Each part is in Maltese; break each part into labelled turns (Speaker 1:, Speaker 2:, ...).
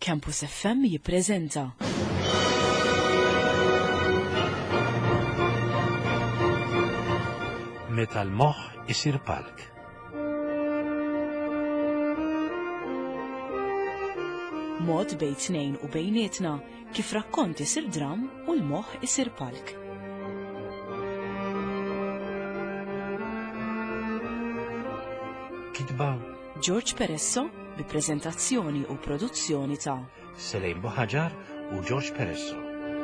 Speaker 1: Campus FM jippreżenta.
Speaker 2: Meta l-moħħ isir palk.
Speaker 1: Mod bejn tnejn u bejnietna kif rakkont isir dram u l-moħħ isir palk.
Speaker 2: Kitba
Speaker 1: George Peresso bi preżentazzjoni u produzzjoni ta'
Speaker 2: Selejn Boħaġar u George Peresso.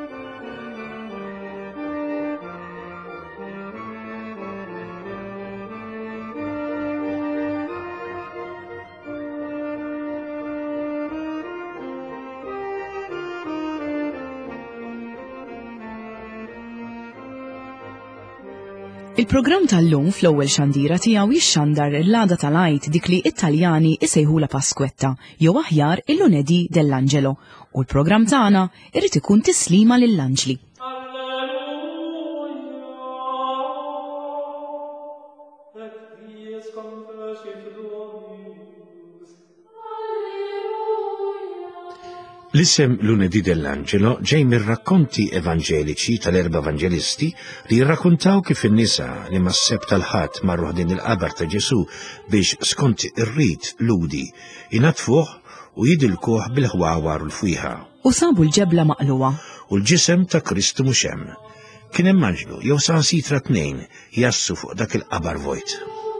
Speaker 1: Il-programm tal-lum fl-ewwel xandira tiegħu jixxandar il-għada tal-għid dik li Italjani isejħula Paskwetta jew aħjar il-Lunedì dell'Angelo u l-programm tagħna irid ikun tislima lill-Anġli.
Speaker 2: L-isem Lunedì dell'Angelo ġej mir-rakkonti evanġeliċi tal-erba' evanġelisti li jirrakkuntaw kif in-nisa li mas-seb tal-ħadd marru din il-qabar ta' Ġesu biex skont ir-rid ludi inatfuh u jidilkuh bil-ħwawar u l-fwieħa.
Speaker 1: U sabu l-ġebla maqluwa.
Speaker 2: U l-ġisem ta' Kristu mhux hemm. Kien hemm anġlu jew sansitra tnejn jassu fuq dak il-qabar vojt.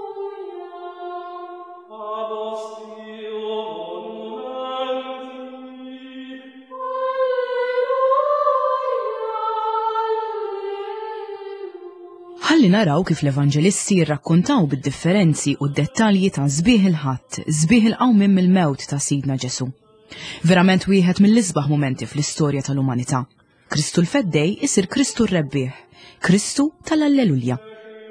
Speaker 1: Ħalli naraw kif l-evanġelisti jirrakkuntaw bid-differenzi u d-dettalji ta' żbieħ il-ħadd, żbieħ il-qawmim mill-mewt ta' Sidna Ġesu. Verament wieħed mill-isbaħ momenti fl-istorja tal-umanità. Kristu l-Feddej isir Kristu r-Rebbieħ, Kristu tal-Allelujja.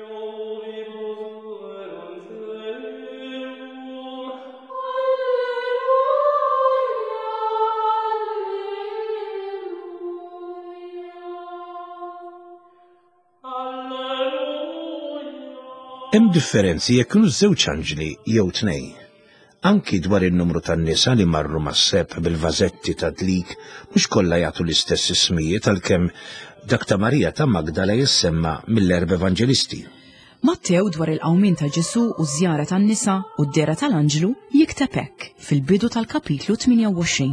Speaker 2: Hemm differenzi jekk kienu żewġ anġli jew tnejn. Anki dwar in-numru tan-nisa li marru mas-seb bil-vażetti ta' dlik mhux kollha jagħtu l-istess ismijiet għalkemm dak ta' Marija ta' Magdala jissemma mill-erba' evanġelisti.
Speaker 1: Mattew dwar il-qawmin ta' Ġesu u żjara tan-nisa u d-dera tal-Anġlu jikteb hekk fil-bidu tal-kapitlu 28.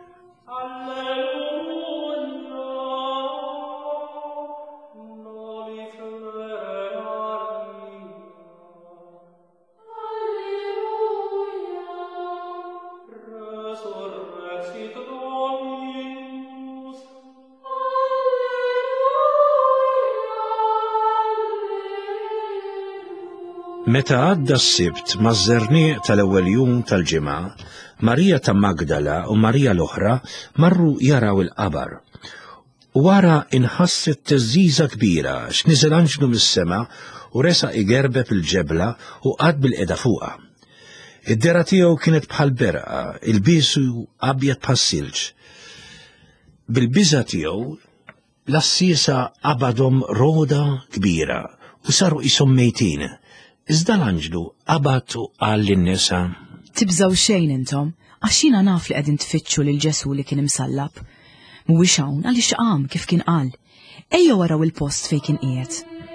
Speaker 2: Meta għadda s-sibt maż-żernieq tal-ewwel jum tal-ġimgħa, Marija ta' Magdala u Marija l-oħra marru jaraw il-qabar. Wara inħasset teżżiża kbira x'niżel anġlu mis-sema u resaq igerbeb il-ġebla u qad bil-qeda fuqha. Id-dera tiegħu kienet bħal berqa, il-bisu abjad bħal silġ. Bil-biża tiegħu l-assiesa qabadhom roda kbira u saru qishom mejtin. Iżda l-anġlu qabad u qal lin-nisa:
Speaker 1: Tibżaw xejn intom, għax jiena naf li qegħdin tfittxu lil Ġesu li kien imsallab. Mhuwiex hawn għaliex qam kif kien qal. Ejja waraw il-post fejn kien qiegħed.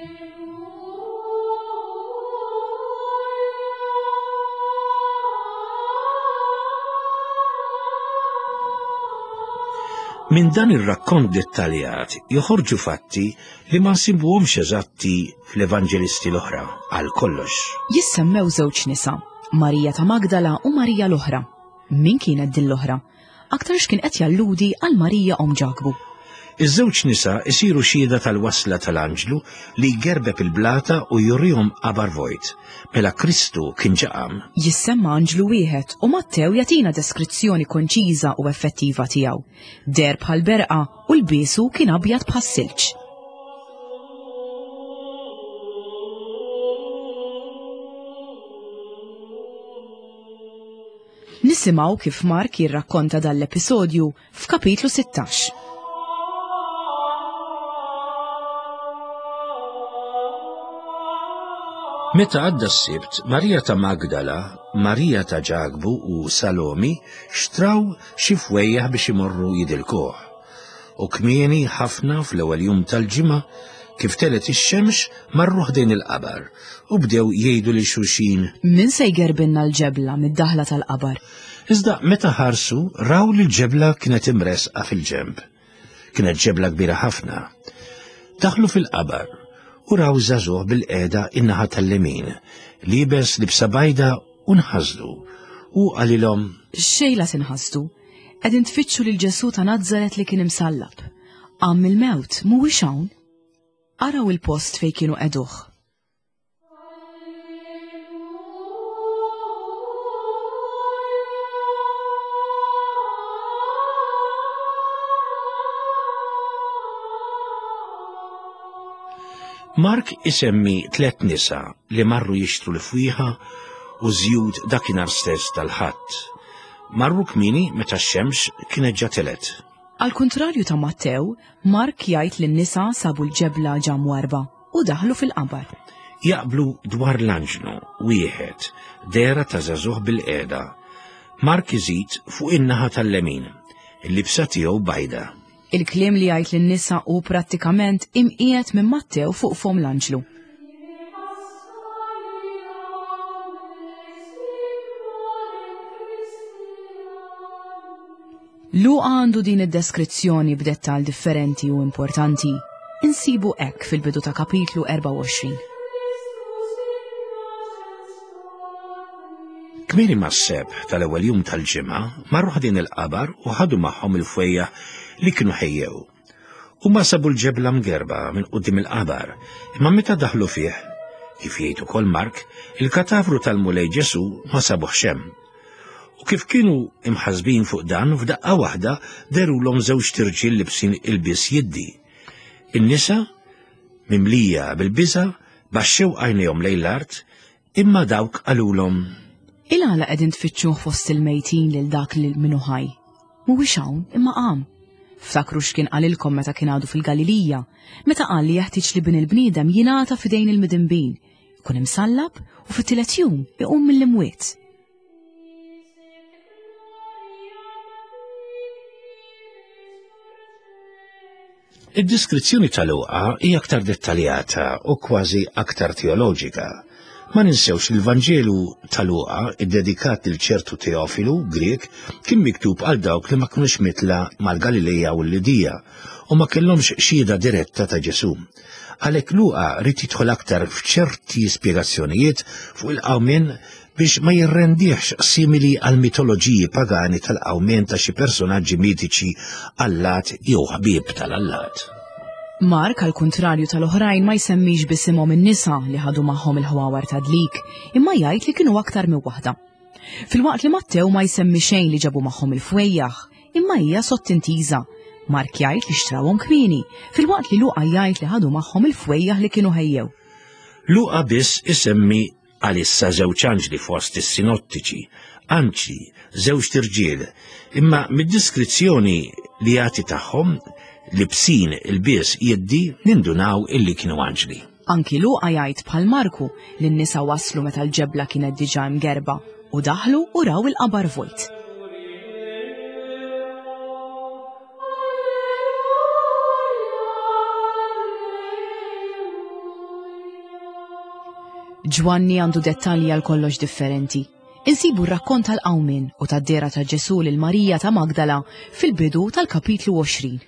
Speaker 2: Min dan ir-rakkont dettaljat joħorġu fatti li ma nsibuhomx eżatti fl-evanġelisti l-oħra għal kollox.
Speaker 1: Jissemmew żewġ nisa, Marija ta' Magdala u Marija l-oħra. Min kienet din l-oħra? Aktarx kien qed jalludi għal Marija om Ġakbu.
Speaker 2: Iż-żewġ nisa isiru xhieda tal-wasla tal-anġlu li jgerbeb il-blata u jurihom qabar vojt. Mela Kristu kien ġaqam.
Speaker 1: Jissemma anġlu wieħed u Mattew jagħtina deskrizzjoni konċiża u effettiva tiegħu. Der bħal berqa u l-biesu kien abjad bħas silġ. Nisimgħu kif Mark jirrakkonta dal-episodju f'kapitlu 16.
Speaker 2: Meta għadda s-sibt, Marija ta' Magdala, Marija ta' Ġagbu u Salomi xtraw xi fwejjaħ biex imorru jidilkuh. U kmieni ħafna fl-ewwel jum tal-ġimgħa kif telet ix-xemx marru ħdejn il-qabar u bdew jgħidu li xulxin
Speaker 1: Min se jgerbinna l-ġebla mid-daħla tal-qabar?
Speaker 2: Iżda meta ħarsu raw li l-ġebla kienet imresqa fil-ġemb. Kienet ġebla kbira ħafna. Daħlu fil-qabar u raw żagħżugħ bil-qiegħda in-naħa tal-lemin, libes libsa bajda u nħażlu u għalilhom
Speaker 1: Xejla tinħastu, qegħdin tfittxu lil Ġesu ta' Nażaret li kien imsallab. Qam mill-mewt mhuwiex hawn? Araw il-post fejn kienu qeduh.
Speaker 2: Mark isemmi 3 nisa li marru jixtru l-fwieħa u żjud dakinhar stess tal-ħadd. Marru kmieni meta x-xemx kienet ġa telet.
Speaker 1: Al kontrarju ta' Mattew, Mark jgħid li n-nisa sabu l-ġebla ġa mwarba u daħlu fil-qabar.
Speaker 2: Jaqblu dwar l-anġlu wieħed dera ta' żagħżugħ bil-qiegħda. Mark iżid fuq in-naħa tal-lemin, il-libsa tiegħu bajda.
Speaker 1: Il-kliem li jgħid li n-nisa u prattikament imqiegħed minn Mattew fuq fom l-anġlu. Luqa għandu din id-deskrizzjoni b'dettall differenti u importanti. Insibu hekk fil-bidu ta' kapitlu 24.
Speaker 2: Kmieni mas-seb tal-ewwel jum tal-ġimgħa marru ħadin il-qabar u ħadu magħhom il-fwejjaħ li kienu ħejjew. Huma sabu l-ġebla mgerba minn quddiem il-qabar, imma meta daħlu fih, kif jgħid ukoll Mark, il-katavru tal-mulej Ġesu ma sabuh xemm. U kif kienu imħasbin fuq dan f'daqqa waħda derulhom żewġ tirġiel libsin ilbies jiddi. In-nisa mimlija bil-biża' baxxew għajnejhom lejn l-art, imma dawk qalulhom
Speaker 1: Il-għala qegħdin tfittxuh fost il-mejtin lil dak li minnu ħaj. Mhuwiex hawn imma qam. Ftakru x'kien qalilkom meta kien għadu fil-Galilija, meta qal li jeħtieġ li bin il-bniedem jingħata f'idejn il-midinbin, ikun imsallab u fit-tielet jum iqum mill-imwiet.
Speaker 2: Id-diskrizzjoni tal-Luqa hija aktar dettaljata u kważi aktar teoloġika. Ma ninsewx il-Vanġelu tal-Luqa iddedikat lil ċertu Teofilu Grieg kien miktub għal dawk li ma kinux mitla mal-Galileja u l-Lidija u ma kellhomx xhieda diretta ta' Ġesu. Għalhekk Luqa rid jidħol aktar f'ċerti spjegazzjonijiet fuq il-qawmien biex ma jirrendihx simili għal mitoloġiji pagani tal-qawmien ta' xi personaġġi mitiċi allat jew ħbieb tal-allat.
Speaker 1: Mark, al kontrarju tal-oħrajn, ma jsemmix bisimhom in-nisa li ħadu magħhom il-ħwawar ta' dlik, imma jgħid li kienu aktar minn waħda. Filwaqt li Mattew ma jsemmi xejn li ġabu magħhom il-fwejjaħ, imma hija sottintiża. Mark jgħid li xtrawhom kmieni, filwaqt li Luqa jgħid li ħadu magħhom il-fwejjaħ li kienu ħejjew.
Speaker 2: Luqa biss isemmi għalissa żewġ anġli fost is-sinottiċi, anċi, żewġ tirġiel, imma mid-diskrizzjoni li jagħti tagħhom libsin il-bies jiddi nindunaw illi kienu anġli.
Speaker 1: Anki Luqa jgħid bħal Marku li n-nisa waslu meta l-ġebla kienet diġà mgerba u daħlu u raw il-qabar vojt. Ġwanni għandu dettalji għal kollox differenti. Insibu r-rakkont tal-qawmin u tad-dera ta' Ġesu lil Marija ta' Magdala fil-bidu tal-kapitlu 20.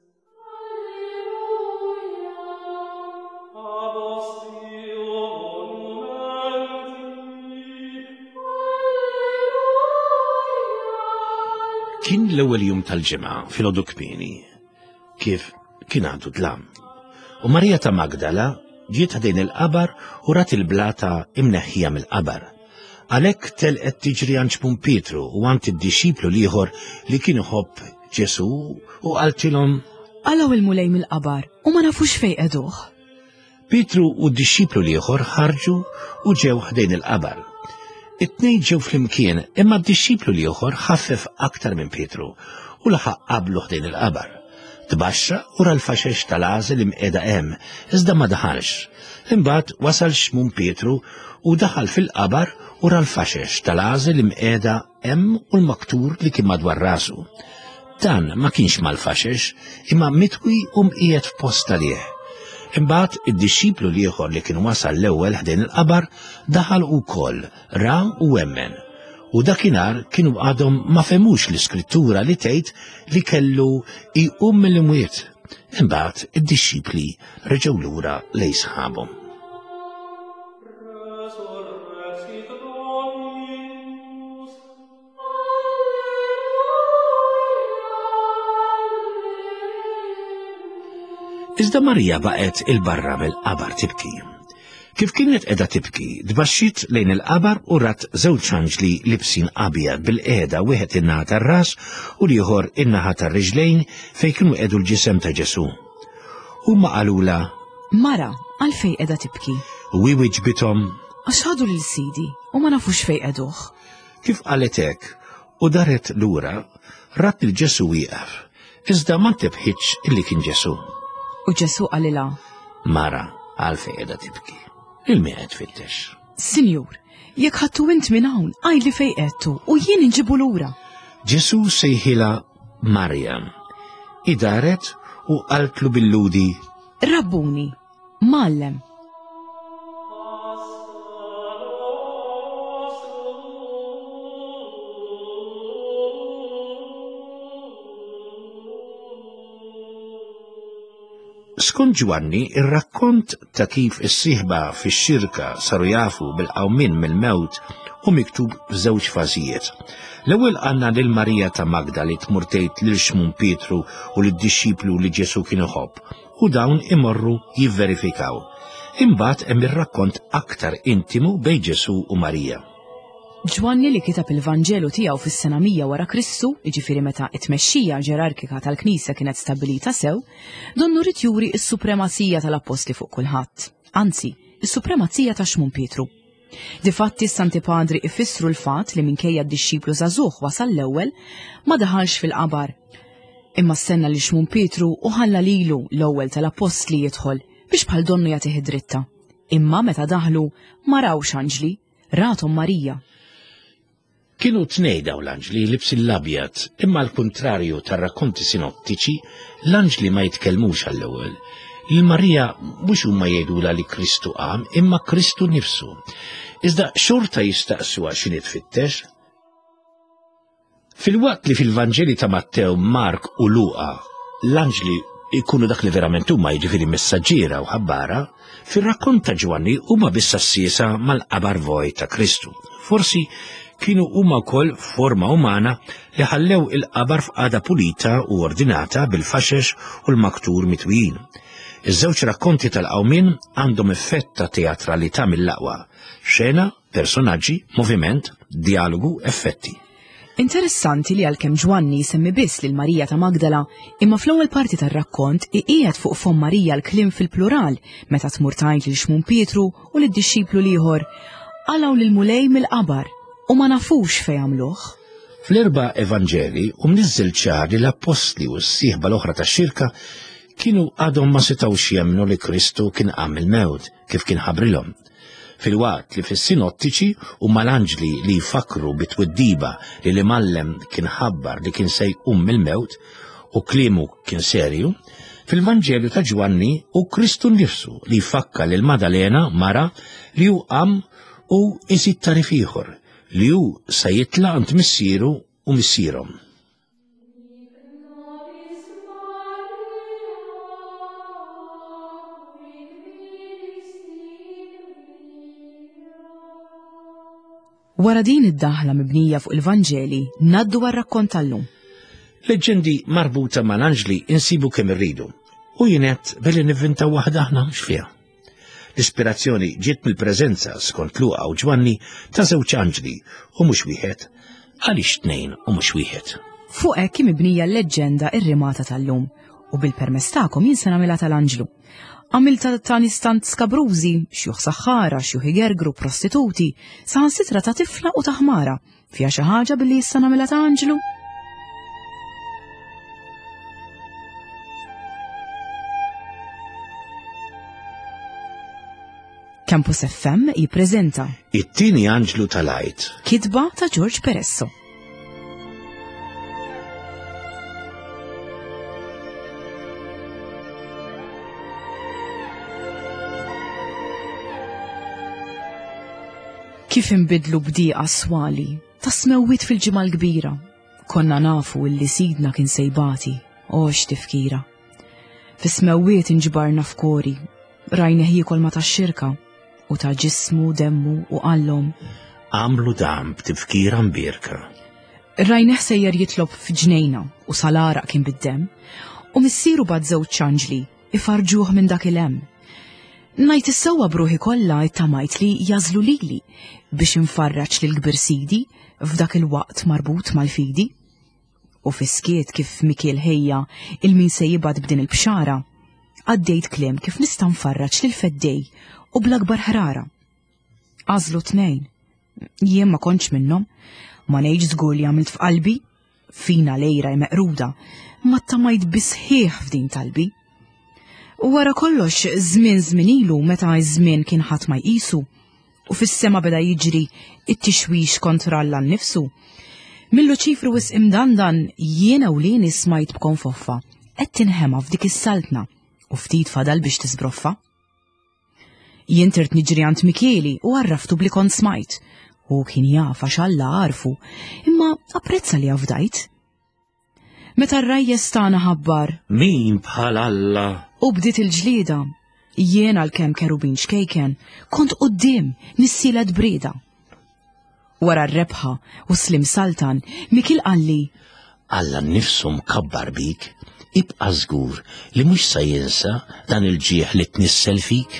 Speaker 2: Kien l-ewwel jum tal-ġimgħa filgħodu kmieni, kif kien għadu dlam. U Marija ta' Magdala ġiet ħdejn il-qabar u rat il-blata imneħħija mill-qabar. Għalhekk telqet tiġri għand xpun Pietru u għand id-dixxiplu ieħor li kien iħobb Ġesu u qaltilhom
Speaker 1: Għalaw il-mulej mill-qabar u ma nafux fejn qegħduh.
Speaker 2: Pietru u d-dixxiplu ieħor ħarġu u ġew ħdejn il-qabar. It-tnejn ġew flimkien imma d-dixxiplu ieħor ħaffef aktar minn Pietru u laħaq qablu ħdejn il-qabar. tbaxxa u ra l-faxex tal-għażel imqiegħda hemm, iżda ma daħalx. Imbagħad wasal Xmum Pietru u daħal fil-qabar u ra l-faxex tal-għażel imqiegħda hemm u l-maktur li kien madwar rasu. Dan ma kienx mal-faxex imma mitwi u mqiegħed f'post talih. Imbagħad id-dixxiplu ieħor li kien wasal l-ewwel ħdejn il-qabar daħal ukoll ra u emmen. U dakinhar kienu għadhom ma femux l-iskrittura li tgħid li kellu jqum mill-imwiet. Imbagħad id-dixxipli reġgħu lura lejn sħabhom. Iżda Marija baqgħet il-barra mill-qabar tibki. Kif kienet qiegħda tibki, tbaxxiet lejn il-qabar u rat żewġ anġli libsin abjad bil-qiegħda wieħed in-naħa tar-ras u l-ieħor in-naħa tar-riġlejn fejn kienu qiegħdu l-ġisem ta' Ġesu. Huma qalula:
Speaker 1: Mara, għalfejn qiegħda tibki?
Speaker 2: U wieġbithom:
Speaker 1: Għax ħadu lil Sidi u ma nafux fejn qiegħduh.
Speaker 2: Kif qalet hekk u daret lura rat il Ġesu wieqaf, iżda ma ntebħitx illi kien Ġesu.
Speaker 1: U Ġesu qalilha:
Speaker 2: Mara, għalfejn qiegħda tibki? Il-min qed tfittex.
Speaker 1: Sinjur, jekk ħadtu int minn hawn għajli fejn qiegħdu u jien inġibu lura.
Speaker 2: Ġesu sejħilha Marjam. Idaret u qaltlu bil-ludi:
Speaker 1: Rabbuni, Mallem.
Speaker 2: Skont Ġwanni, ir-rakkont ta' kif is-sieħba fix-xirka saru jafu bil-qawmien mill-mewt u miktub f'żewġ fażijiet. L-ewwel għandna lil Marija ta' Magda li tmur tgħid lil Xmum Pietru u lid-dixxiplu li Ġesu kien iħobb, u dawn imorru jivverifikaw. Imbagħad hemm ir-rakkont aktar intimu bejn Ġesu u Marija.
Speaker 1: Ġwanni li kitab il-Vanġelu tiegħu fis-sena 100 wara Kristu, jiġifieri meta t-tmexxija ġerarkika tal-Knisja kienet stabbilita sew, donnu rid juri s-supremazija tal-Apostli fuq kulħadd, anzi, is-supremazija ta' Xmum Pietru. Difatti s-Santi Padri ifissru l-fatt li minkejja d-dixxiplu żagħżugħ wasal l-ewwel ma daħalx fil-qabar. Imma stenna li Xmum Pietru u ħalla lilu l-ewwel tal-Apostli jidħol biex bħal donnu jagħtih id-dritta. Imma meta daħlu ma rawx anġli, rathom Marija.
Speaker 2: Kienu tnej daw l-anġli libsin l-abjad, imma l-kontrarju tar-rakkonti sinottiċi, l-anġli ma jitkellmux għall-ewwel. Il-Marija mhux huma jgħidula li Kristu qam, imma Kristu nifsu. Iżda xorta jistaqsuha x'inhi tfittex. Fil-waqt li fil-Vanġeli ta' Mattew, Mark u Luqa l-anġli jkunu dak li verament huma jiġifieri messaġġiera u ħabbara, fir-rakkont ta' Ġwanni huma biss assiesa mal-qabar vojt ta' Kristu. Forsi kienu huma wkoll forma umana li ħallew il-qabar f'qagħda pulita u ordinata bil-faxex u l-maktur mitwijin. Iż-żewġ rakkonti tal-qawmien għandhom effett ta' teatralità mill-aqwa: xena, personaġġi, moviment, dialogu, effetti.
Speaker 1: Interessanti li għalkemm Ġwanni semmi biss lil Marija ta' Magdala, imma fl-ewwel parti tar-rakkont iqiegħed fuq fom Marija l-kliem fil-plural meta tmur tgħid lil Xmum Pietru u lid-dixxiplu ieħor għalaw lil mulej mill-qabar u ma nafux fejn għamluh.
Speaker 2: Fl-erba' Evanġeli mniżżel ċar li l-Apostli u s-sieħba l-oħra tax-xirka kienu għadhom ma setgħux jemmnu li Kristu kien qam il-mewt kif kien ħabrilhom. Fil-waqt li fis-sinottiċi u mal-anġli li jfakru bit-tweddiba li l-imallem kien ħabbar li kien se jqum mill-mewt u kliemu kien serju, fil-Vanġelju ta' Ġwanni u Kristu nnifsu li jfakka lil Madalena Mara li hu qam u iżid tarif ieħor li hu se jitlaq ant missieru u missierhom.
Speaker 1: Wara din id-daħla mibnija fuq il-Vanġeli naddu għar-rakkont tal-lum.
Speaker 2: Leġendi marbuta mal-anġli insibu kemm irridu u jienet billi nivvintaw waħda aħna mhux fiha. L-ispirazzjoni ġiet mill-preżenza skont Luqa u Ġwanni ta' żewġ anġli u mhux wieħed, għaliex tnejn u mhux wieħed.
Speaker 1: Fuq hekk mibnija l-leġenda irrimata tal-lum u bil-permess tagħkom jien se nagħmilha tal-anġlu. Għamilta ta' nistant skabrużi, xjuħ saħħara, xjuħ igergru, prostituti, saħansitra ta' tifla u ta' ħmara. Fija xi ħaġa billi issa nagħmilha ta' anġlu? Campus FM jippreżenta
Speaker 2: It-tieni Anġlu tal-Għid.
Speaker 1: Kitba ta' George Peresso. Kif inbidlu bdieqa swali ta' smewwiet fil-ġimgħa l-kbira. Konna nafu illi sidna kien sejbati, tifkira. Fis-smewwiet inġbarna f'kori, rajna ħikolma tax-xirka u ta' ġismu, demmu u qallhom.
Speaker 2: Għamlu dam b'tifkira mbierka.
Speaker 1: Rajna ħsejjer jitlob f'ġnejna u salaraq kien bid-demm u missieru bad żewġ ċanġli ifarġuh minn dak il-hemm. Ngħid issewwa bruħi kollha ittamajt li jażlu lili biex infarraġ lil kbir sidi f'dak il-waqt marbut mal-fidi. U fiskiet kif Mikiel ħejja il-min se jibad b'din il-bxara, għaddejt kliem kif nista' nfarraġ lil feddej u bl-akbar ħrara. Għażlu tnejn. Jien ma kontx minnhom, ma ngħidx żgur li għamilt f'qalbi, fina lejra meqruda, ma ttamajt bisħieħ f'din talbi. U wara kollox żmien ilu meta żmien kien ħadd ma jqisu u fis-sema beda jiġri it-tixwix kontra Alla nnifsu. Mill-Luċifru wis imdandan jiena u lini smajt b'konfoffa qed tinħema f'dik is-saltna u ftit fadal biex tisbroffa. Jien tirt niġri għand Mikieli u għarraftu bli kont smajt u kien jaf għax Alla għarfu imma apprezza li għafdajt. Meta r-rajjes tagħna ħabbar
Speaker 2: Min bħal Alla.
Speaker 1: U bdiet il-ġlieda, jiena l-kemm kerubin xkejken, kont qudiem nissieled brieda. Wara r-rebħa u slim saltan, Mikiel qalli
Speaker 2: Alla nnifsu mkabbar bik, ibqa' żgur li mhux se jinsa dan il-ġieħ li tnissel fik.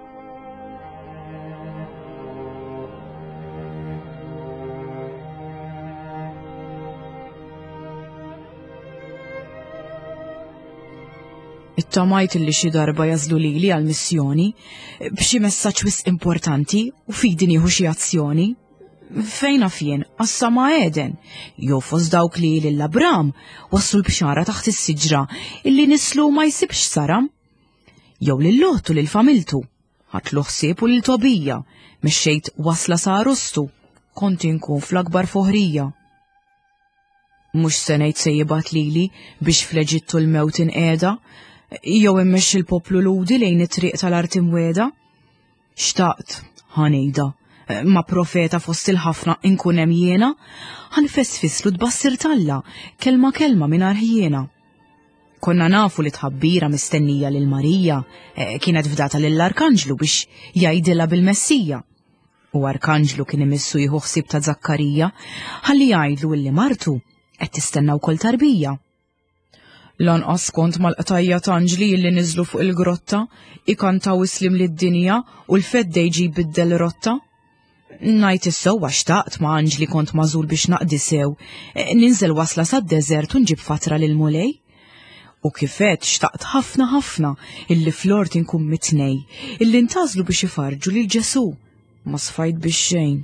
Speaker 1: It-tamajt illi xi darba jażlu lili għal-missjoni b'xi messaġġ wisq importanti u fidin jieħu xi azzjoni. Fejna fien qassa ma' Eden, jew fost dawk li lill-Abram wassu l-bxara taħt is-siġra illi nislu ma jsibx saram. Jew lil Lot u lil familtu, ħatlu ħsieb u lil Tobija, mexxejt wasla sa Arustu, kont inkun fl-akbar foħrija. Mhux se ngħid se jibgħat lili biex fl-Eġittu l-mewt inqiegħda, jew immexxi l-poplu ludi lejn it-triq tal-art imwieda. Xtaqt, ħanejda, ma' profeta fost il-ħafna inkun hemm jiena, ħanfessfislu tbassir Alla, kelma mingħajr ħjiena. Konna nafu li tħabbira mistennija lil Marija kienet fdata lill-Arkanġlu biex jgħidilha bil-Messija. U Arkanġlu kien imissu jieħu ħsieb ta' Zakkarija ħalli jgħidlu illi martu qed tistenna wkoll tarbija. Lanqas kont mal-qtajja tanġli li niżlu fuq il-grotta, ikantaw islim lid-dinja u l-feddej ġib biddel rotta. Ngħid issewwa xtaqt ma' anġli kont mażul biex naqdi sew, ninżel wasla sad-deżert u nġib fatra lil mulej. U kifet xtaqt ħafna illi flort inkun mitnej, illi ntażlu biex ifarġu lil Ġesu, ma sfajt biex xejn.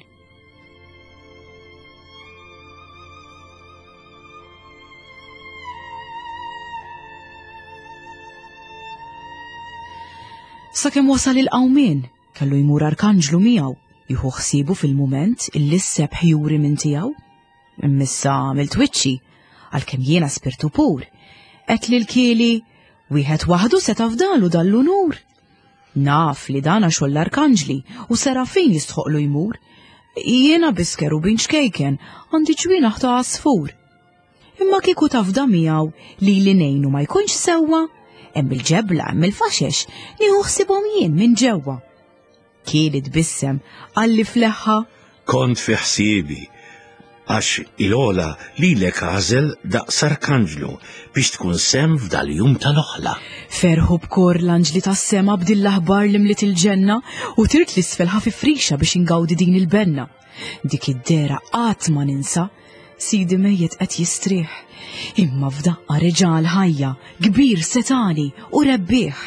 Speaker 1: Sakemm wasal il-qawmien, kellu jmur Arkanġlu miegħu, jieħu ħsiebu fil-mument illi s-sebħ juri minn tiegħu. Immissa għamilt wiċċi, għalkemm jiena spirtu pur, qed lil kieli wieħed waħdu seta' fdalu dallu nur. Naf li dana xogħol l-Arkanġli u serafin jistħoqlu jmur. Jiena biss kerubin xkejken għandi ġwien ta' għasfur. Imma kieku tafda miegħu li ngħinu ma jkunx sewwa, hemm il-ġebla, hemm il-faxex, nieħu ħsibhom jien minn ġewwa. Kieli tbissem qalli fleħħa
Speaker 2: Kont fi ħsiebi għax il-ola lilek għażel daqs Arkanġlu biex tkun sem f'dal-jum tal-oħla.
Speaker 1: Ferħu b'kor l-anġli tas-sema b'din l-aħbar li mliet il-ġenna u tirt l-isfel ħafi frixa biex ingawdi din il-benna. Dik id-dera qatt ma ninsa, Sidi mejjed qed jistrieħ, imma f'daqqa reġal ħajja, kbir setani u rebbieħ.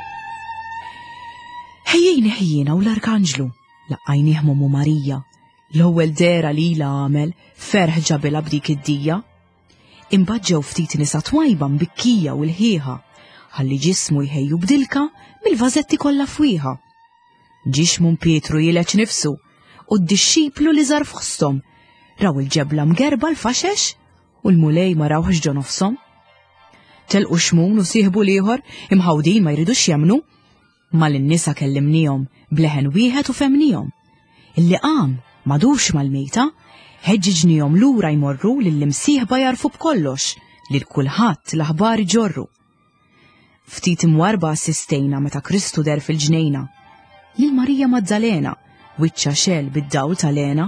Speaker 1: Ħejjina u l-Arkanġlu, laqqajnieh Mommu Marija, L-ewwel dera li għamel ferħ ġabilha b'dik id-dija. Imbagħad ġew ftit nisa twajba mbikkija u l-ħieħa ħalli ġismu jħejju bdilka mill-vażetti kollha fwieħa. Ġixmun Pietru jileċ nifsu u d-dixxiplu li żar f'ħosthom raw il-ġebla mgerba l-faxex u l-mulej ma rawħx ġo nofshom. Telqu xmun u sieħbu l-ieħor imħawdin ma jridux jemnu, ma l-nisa kellimnihom bleħen wieħed u femnihom. Illi qam madux mal-mejta, ħeġġiġnihom lura jmorru lill-imsieħba jarfu b'kollox li l-kulħadd l-aħbar ġorru. Ftit imwarba assistejna meta Kristu der fil-ġnejna lil Marija Maddalena wiċċa xel bid-dawl tal-Lena.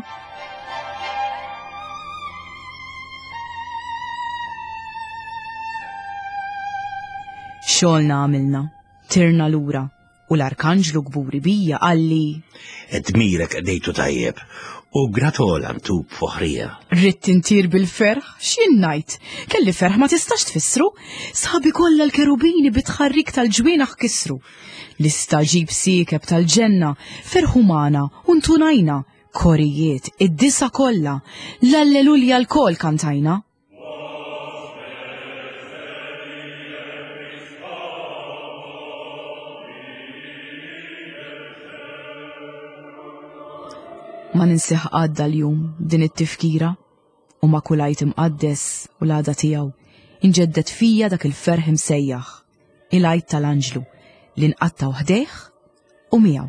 Speaker 1: Xolna għamilna, tirna lura, u l-arkanġlu gburi bija għalli
Speaker 2: Dmirek dejtu tajjeb u gratola ntub foħrija.
Speaker 1: Ritt intir bil-ferħ, x'jien ngħid? Kelli ferħ ma tistax tfissru, sħabi kollha l-kerubini bitħarrik tal-ġwienaħ kisru. L-istaġib siekeb tal-ġenna, ferħumana u ntunajna, korijiet, id-disa kollha, l-allelulja l-kol kantajna. Ma ninsiħ għadda l-jum din it-tifkira u ma kulajt imqaddes u l-għada tijaw inġeddet fija dak il-ferħ imsejjaħ il-għajt tal-anġlu li nqatta waħdeħ u miegħu.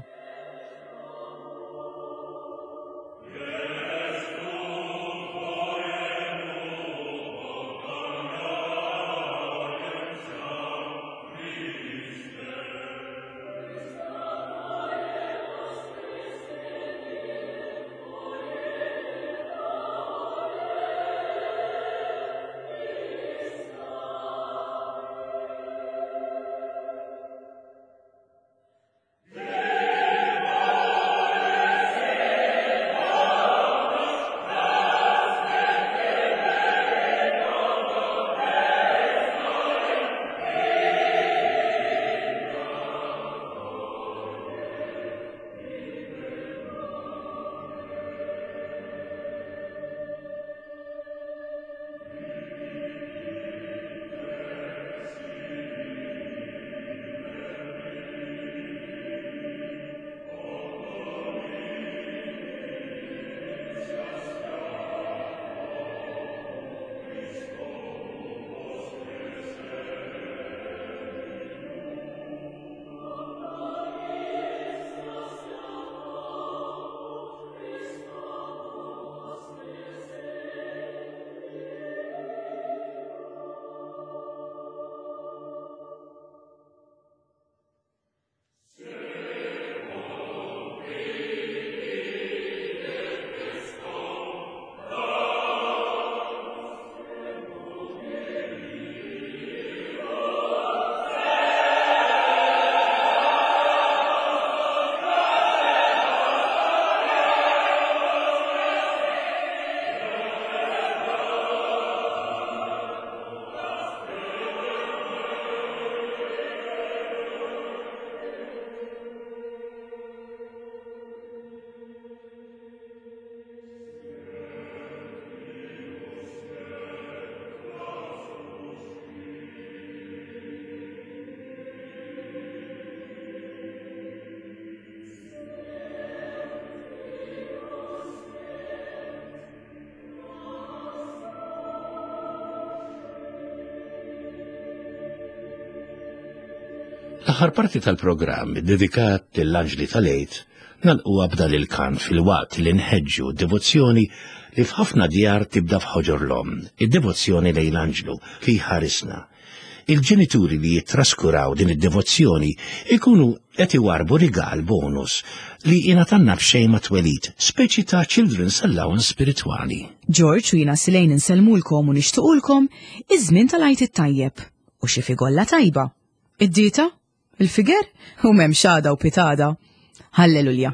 Speaker 2: L-aħħar parti tal-programm dedikat lill-Anġli tal-Għid nagħlqu b'dan il-kant fil-waqt li nħeġġu d-devozzjoni li f'ħafna djar tibda f'ħoġorlhom, id-devozzjoni lejn l-Anġlu li jħarisna. Il-ġenituri li jittraskuraw din id-devozzjoni ikunu qed iwarbu rigal bonus li jingħatanna b'xejn ma' twelid, speċi ta' Children's Allowance spiritwali.
Speaker 1: George u jiena Silejn insellmulkom u nixtiequlkom iż-żmien tal-Għid it-tajjeb u xi figolla tajba. Id-dieta? Il-figer? U m'hemm xada u pitada. Halleluja.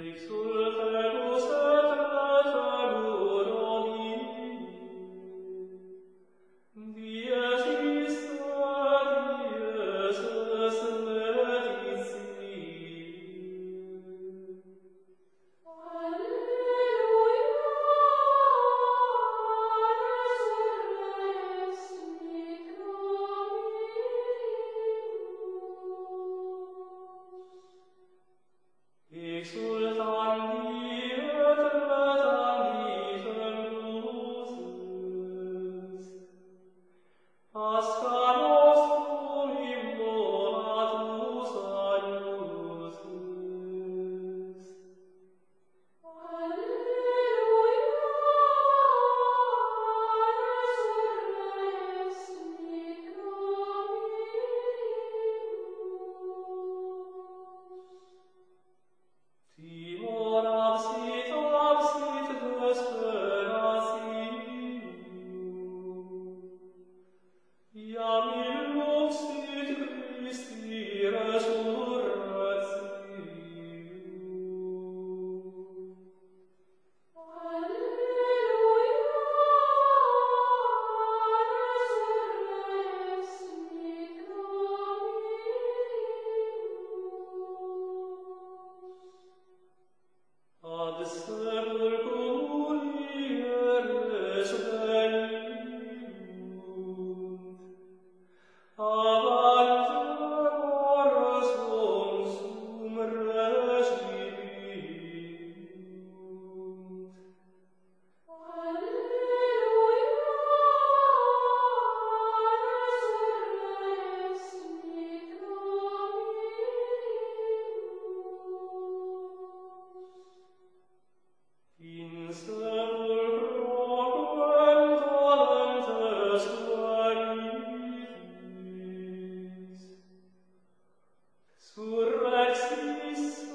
Speaker 3: Surrexis